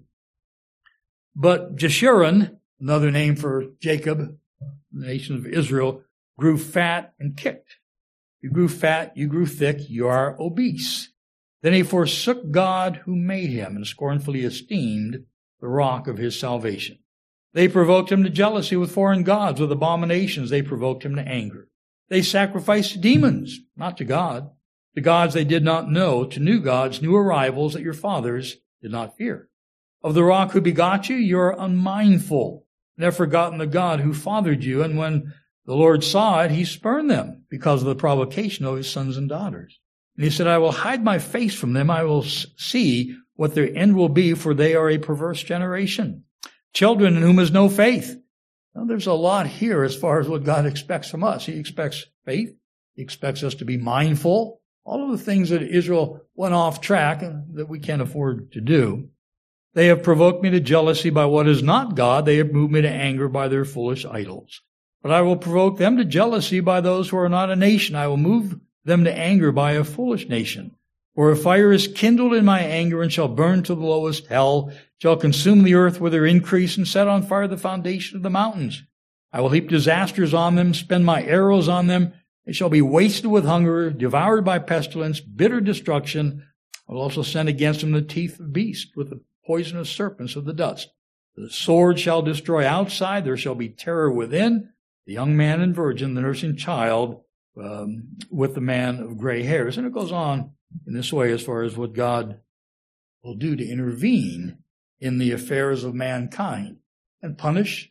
A: But Jeshurun, another name for Jacob, the nation of Israel, grew fat and kicked. You grew fat, you grew thick, you are obese. Then he forsook God who made him and scornfully esteemed the rock of his salvation. They provoked him to jealousy with foreign gods, with abominations they provoked him to anger. They sacrificed to demons, not to God, to gods they did not know, to new gods, new arrivals that your fathers did not fear. Of the rock who begot you, you are unmindful, and have forgotten the God who fathered you, and when the Lord saw it, he spurned them because of the provocation of his sons and daughters. And he said, I will hide my face from them. I will see what their end will be, for they are a perverse generation. Children in whom is no faith. Now, there's a lot here as far as what God expects from us. He expects faith. He expects us to be mindful. All of the things that Israel went off track that we can't afford to do. They have provoked me to jealousy by what is not God. They have moved me to anger by their foolish idols. But I will provoke them to jealousy by those who are not a nation. I will move them to anger by a foolish nation. For a fire is kindled in my anger and shall burn to the lowest hell, shall consume the earth with their increase and set on fire the foundation of the mountains. I will heap disasters on them, spend my arrows on them. They shall be wasted with hunger, devoured by pestilence, bitter destruction. I will also send against them the teeth of beasts with the poisonous serpents of the dust. The sword shall destroy outside, there shall be terror within. The young man and virgin, the nursing child, um, with the man of gray hairs. And it goes on in this way as far as what God will do to intervene in the affairs of mankind and punish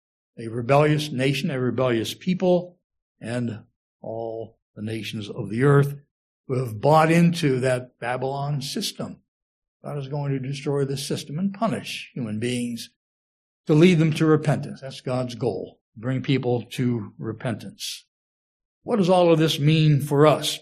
A: a rebellious nation, a rebellious people, and all the nations of the earth who have bought into that Babylon system. God is going to destroy the system and punish human beings to lead them to repentance. That's God's goal. Bring people to repentance. What does all of this mean for us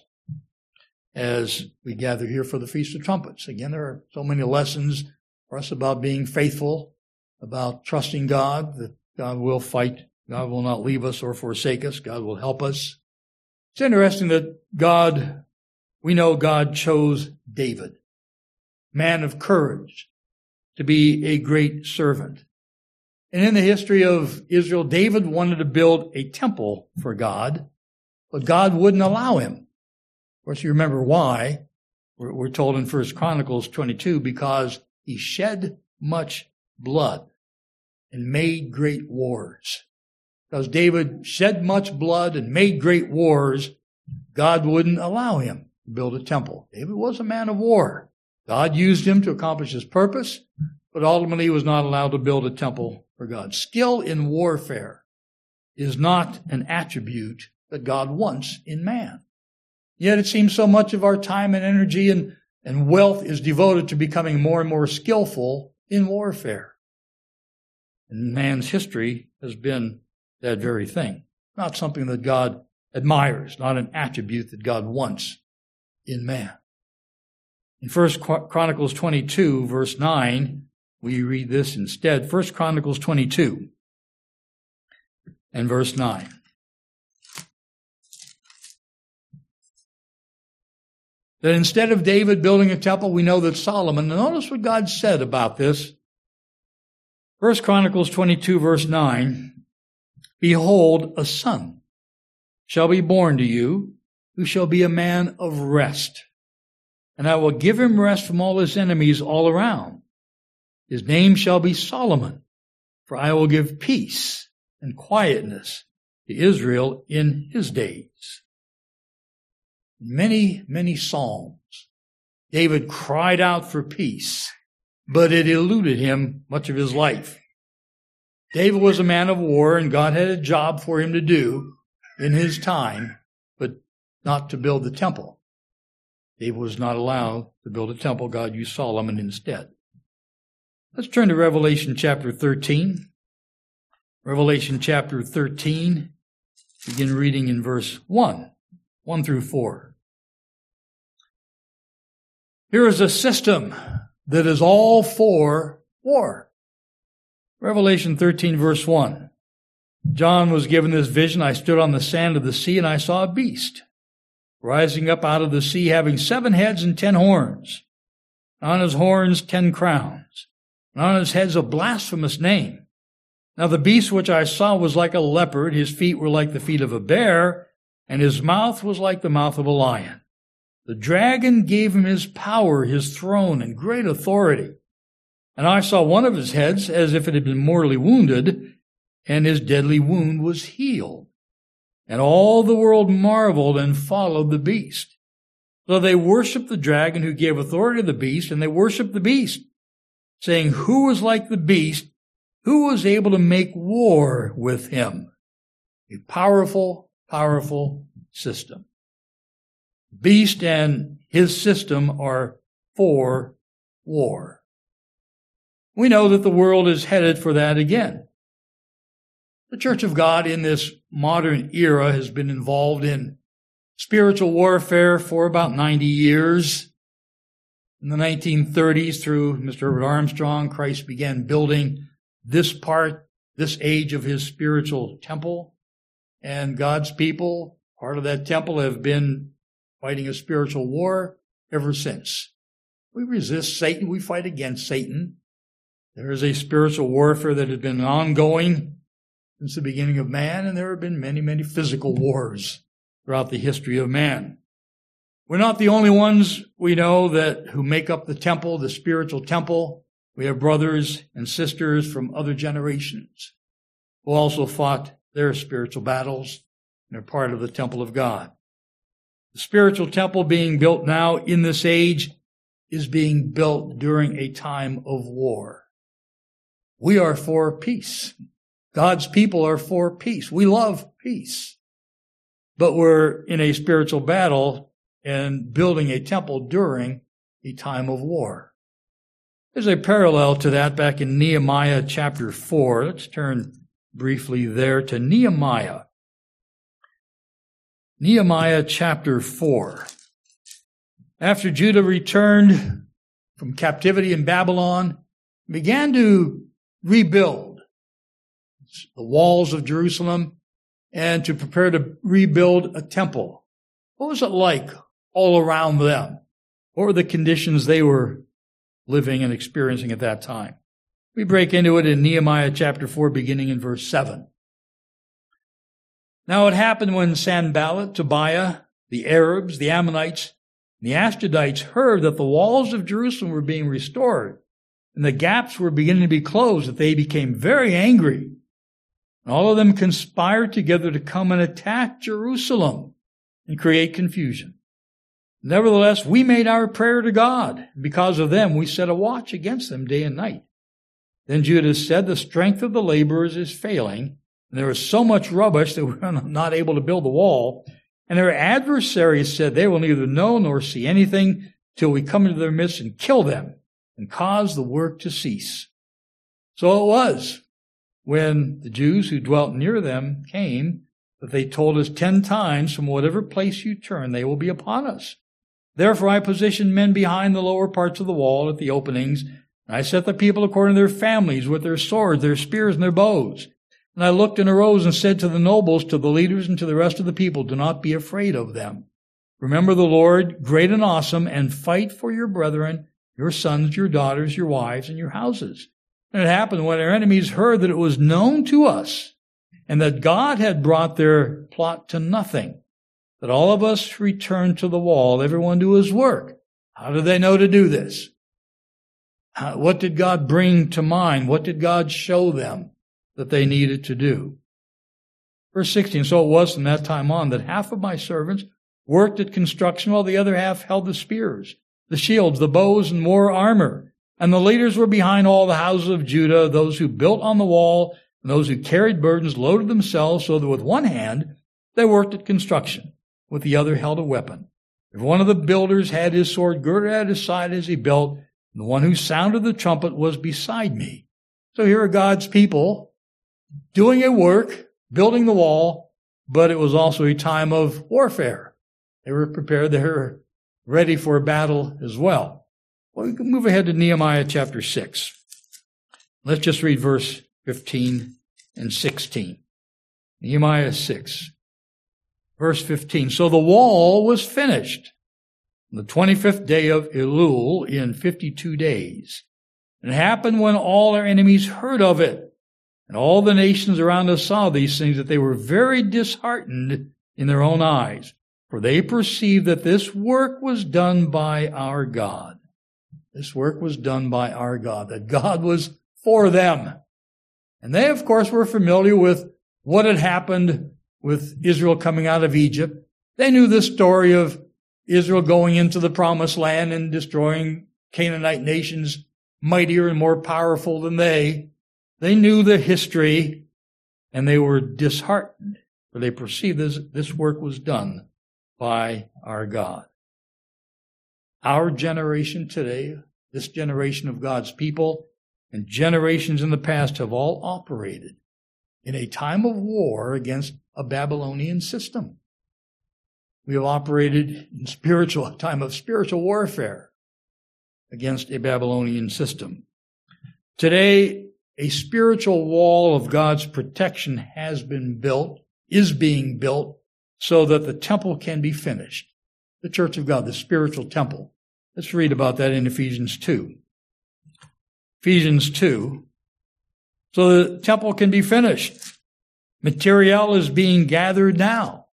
A: as we gather here for the Feast of Trumpets? Again, there are so many lessons for us about being faithful, about trusting God, that God will fight God will not leave us or forsake us. God will help us. It's interesting that God, we know God chose David, man of courage, to be a great servant. And in the history of Israel, David wanted to build a temple for God, but God wouldn't allow him. Of course, you remember why. We're, we're told in First Chronicles twenty-two, because he shed much blood and made great wars. Because David shed much blood and made great wars, God wouldn't allow him to build a temple. David was a man of war. God used him to accomplish his purpose, but ultimately he was not allowed to build a temple for God. Skill in warfare is not an attribute that God wants in man. Yet it seems so much of our time and energy and, and wealth is devoted to becoming more and more skillful in warfare. And man's history has been that very thing. Not something that God admires, not an attribute that God wants in man. In First Chronicles twenty-two, verse nine, we read this instead. First Chronicles twenty-two and verse nine. That instead of David building a temple, we know that Solomon, and notice what God said about this. First Chronicles twenty-two, verse nine, behold, a son shall be born to you, who shall be a man of rest. And I will give him rest from all his enemies all around. His name shall be Solomon, for I will give peace and quietness to Israel in his days. Many, many psalms, David cried out for peace, but it eluded him much of his life. David was a man of war, and God had a job for him to do in his time, but not to build the temple. David was not allowed to build a temple. God used Solomon instead. Let's turn to Revelation chapter thirteen. Revelation chapter thirteen, begin reading in verse one, one through four. Here is a system that is all for war. Revelation thirteen, verse one. John was given this vision. I stood on the sand of the sea, and I saw a beast rising up out of the sea, having seven heads and ten horns. On his horns ten crowns, and on his heads a blasphemous name. Now the beast which I saw was like a leopard, his feet were like the feet of a bear, and his mouth was like the mouth of a lion. The dragon gave him his power, his throne, and great authority. And I saw one of his heads as if it had been mortally wounded, and his deadly wound was healed. And all the world marveled and followed the beast. So they worshiped the dragon who gave authority to the beast, and they worshiped the beast, saying, who was like the beast? Who was able to make war with him? A powerful, powerful system. The beast and his system are for war. We know that the world is headed for that again. The Church of God in this modern era has been involved in spiritual warfare for about ninety years. In the nineteen thirties, through Mister Herbert Armstrong, Christ began building this part, this age of his spiritual temple. And God's people, part of that temple, have been fighting a spiritual war ever since. We resist Satan. We fight against Satan. There is a spiritual warfare that has been ongoing since the beginning of man, and there have been many, many physical wars throughout the history of man. We're not the only ones we know that who make up the temple, the spiritual temple. We have brothers and sisters from other generations who also fought their spiritual battles and are part of the temple of God. The spiritual temple being built now in this age is being built during a time of war. We are for peace. God's people are for peace. We love peace. But we're in a spiritual battle and building a temple during a time of war. There's a parallel to that back in Nehemiah chapter four. Let's turn briefly there to Nehemiah. Nehemiah chapter four. After Judah returned from captivity in Babylon, began to rebuild. the walls of Jerusalem and to prepare to rebuild a temple. What was it like all around them? What were the conditions they were living and experiencing at that time? We break into it in Nehemiah chapter four, beginning in verse seven. Now it happened when Sanballat, Tobiah, the Arabs, the Ammonites, and the Ashdodites heard that the walls of Jerusalem were being restored and the gaps were beginning to be closed, that they became very angry. And all of them conspired together to come and attack Jerusalem and create confusion. Nevertheless, we made our prayer to God. Because of them, we set a watch against them day and night. Then Judah said, the strength of the laborers is failing, and there is so much rubbish that we're not able to build the wall. And their adversaries said, they will neither know nor see anything till we come into their midst and kill them and cause the work to cease. So it was when the Jews who dwelt near them came that they told us ten times, from whatever place you turn, they will be upon us. Therefore I positioned men behind the lower parts of the wall at the openings, and I set the people according to their families with their swords, their spears, and their bows. And I looked and arose and said to the nobles, to the leaders, and to the rest of the people, do not be afraid of them. Remember the Lord, great and awesome, and fight for your brethren, your sons, your daughters, your wives, and your houses. And it happened when our enemies heard that it was known to us, and that God had brought their plot to nothing, that all of us returned to the wall, everyone to his work. How did they know to do this? How, what did God bring to mind? What did God show them that they needed to do? Verse sixteen, so it was from that time on that half of my servants worked at construction, while the other half held the spears, the shields, the bows, and wore armor. And the leaders were behind all the houses of Judah, those who built on the wall, and those who carried burdens, loaded themselves, so that with one hand they worked at construction, with the other held a weapon. If one of the builders had his sword girded at his side as he built, and the one who sounded the trumpet was beside me. So here are God's people doing a work, building the wall, but it was also a time of warfare. They were prepared. They were ready for a battle as well. Well, we can move ahead to Nehemiah chapter six. Let's just read verse fifteen and sixteen. Nehemiah six, verse fifteen. So the wall was finished on the twenty-fifth day of Elul in fifty-two days. And it happened when all our enemies heard of it, and all the nations around us saw these things, that they were very disheartened in their own eyes, for they perceived that this work was done by our God. This work was done by our God, that God was for them. And they, of course, were familiar with what had happened with Israel coming out of Egypt. They knew the story of Israel going into the promised land and destroying Canaanite nations mightier and more powerful than they. They knew the history, and they were disheartened, for they perceived this, this work was done by our God. Our generation today, this generation of God's people, and generations in the past have all operated in a time of war against a Babylonian system. We have operated in spiritual, a time of spiritual warfare against a Babylonian system. Today, a spiritual wall of God's protection has been built, is being built, so that the temple can be finished. The church of God, the spiritual temple. Let's read about that in Ephesians two. Ephesians two. So the temple can be finished. Material is being gathered now.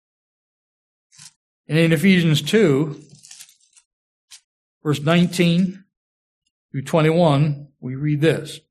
A: And in Ephesians two, verse nineteen through twenty-one, we read this.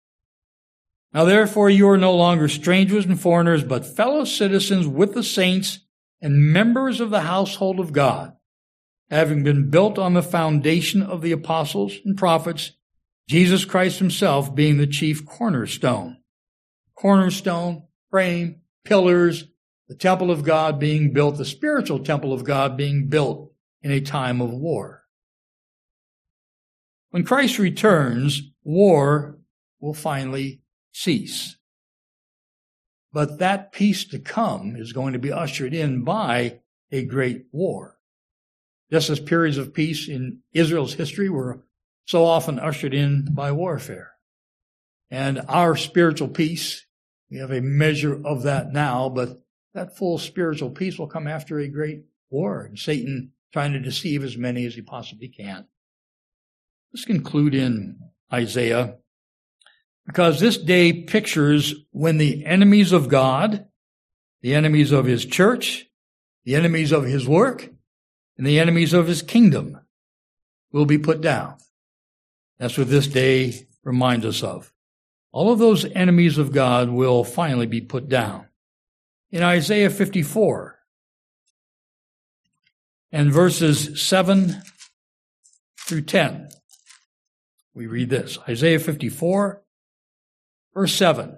A: Now therefore you are no longer strangers and foreigners, but fellow citizens with the saints and members of the household of God, having been built on the foundation of the apostles and prophets, Jesus Christ himself being the chief cornerstone. Cornerstone, frame, pillars, the temple of God being built, the spiritual temple of God being built in a time of war. When Christ returns, war will finally cease. But that peace to come is going to be ushered in by a great war. Just as periods of peace in Israel's history were so often ushered in by warfare. And our spiritual peace We have a measure of that now, but that full spiritual peace will come after a great war, and Satan trying to deceive as many as he possibly can. Let's conclude in Isaiah, because this day pictures when the enemies of God, the enemies of his church, the enemies of his work, and the enemies of his kingdom will be put down. That's what this day reminds us of. All of those enemies of God will finally be put down. In Isaiah fifty-four and verses seven through ten, we read this. Isaiah fifty-four, verse seven.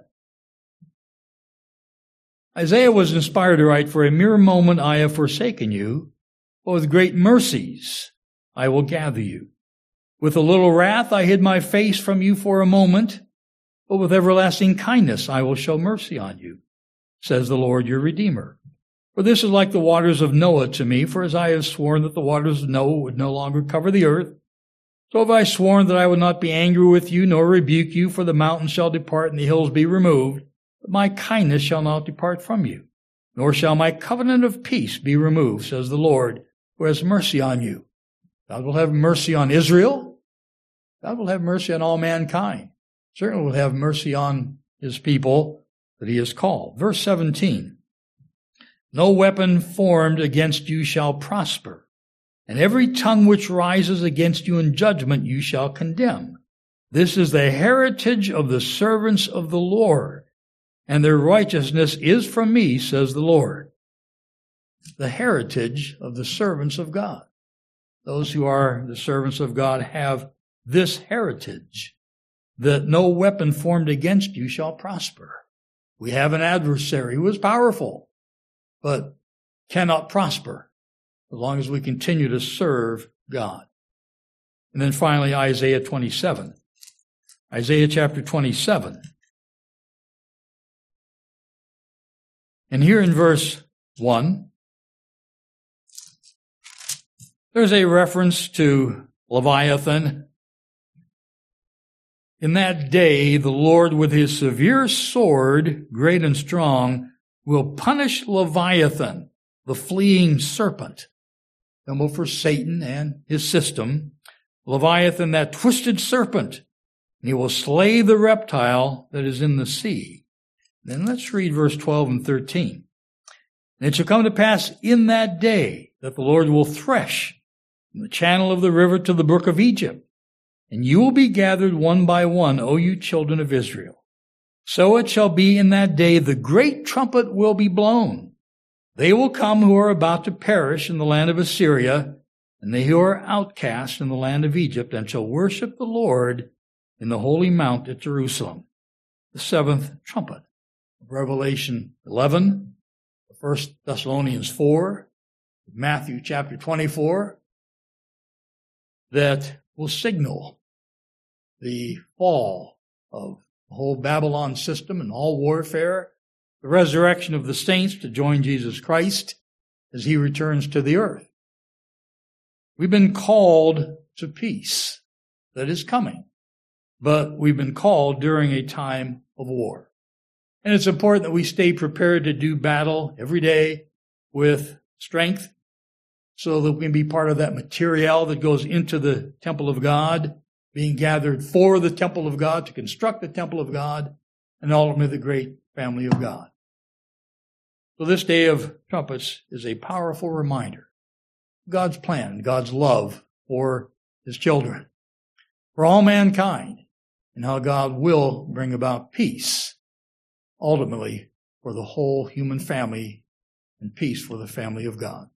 A: Isaiah was inspired to write, "For a mere moment I have forsaken you, but with great mercies I will gather you. With a little wrath I hid my face from you for a moment, but with everlasting kindness I will show mercy on you, says the Lord your Redeemer. For this is like the waters of Noah to me, for as I have sworn that the waters of Noah would no longer cover the earth, so have I sworn that I would not be angry with you, nor rebuke you, for the mountains shall depart and the hills be removed, but my kindness shall not depart from you, nor shall my covenant of peace be removed, says the Lord, who has mercy on you." God will have mercy on Israel. God will have mercy on all mankind. Certainly will have mercy on his people that he has called. Verse seventeen, "No weapon formed against you shall prosper, and every tongue which rises against you in judgment you shall condemn. This is the heritage of the servants of the Lord, and their righteousness is from me, says the Lord." The heritage of the servants of God. Those who are the servants of God have this heritage, that no weapon formed against you shall prosper. We have an adversary who is powerful, but cannot prosper as long as we continue to serve God. And then finally, Isaiah twenty-seven. Isaiah chapter twenty-seven. And here in verse one, there's a reference to Leviathan. "In that day, the Lord with his severe sword, great and strong, will punish Leviathan, the fleeing serpent," symbol for Satan and his system, "Leviathan, that twisted serpent, and he will slay the reptile that is in the sea." Then let's read verse twelve and thirteen. "And it shall come to pass in that day that the Lord will thresh from the channel of the river to the brook of Egypt, and you will be gathered one by one, O you children of Israel. So it shall be in that day, the great trumpet will be blown. They will come who are about to perish in the land of Assyria, and they who are outcast in the land of Egypt, and shall worship the Lord in the holy mount at Jerusalem." The seventh trumpet of Revelation eleven, First Thessalonians four, Matthew chapter twenty-four, that will signal the fall of the whole Babylon system and all warfare, the resurrection of the saints to join Jesus Christ as he returns to the earth. We've been called to peace that is coming, but we've been called during a time of war. And it's important that we stay prepared to do battle every day with strength, so that we can be part of that material that goes into the temple of God, being gathered for the temple of God, to construct the temple of God, and ultimately the great family of God. So this day of trumpets is a powerful reminder of God's plan, God's love for his children, for all mankind, and how God will bring about peace, ultimately for the whole human family, and peace for the family of God.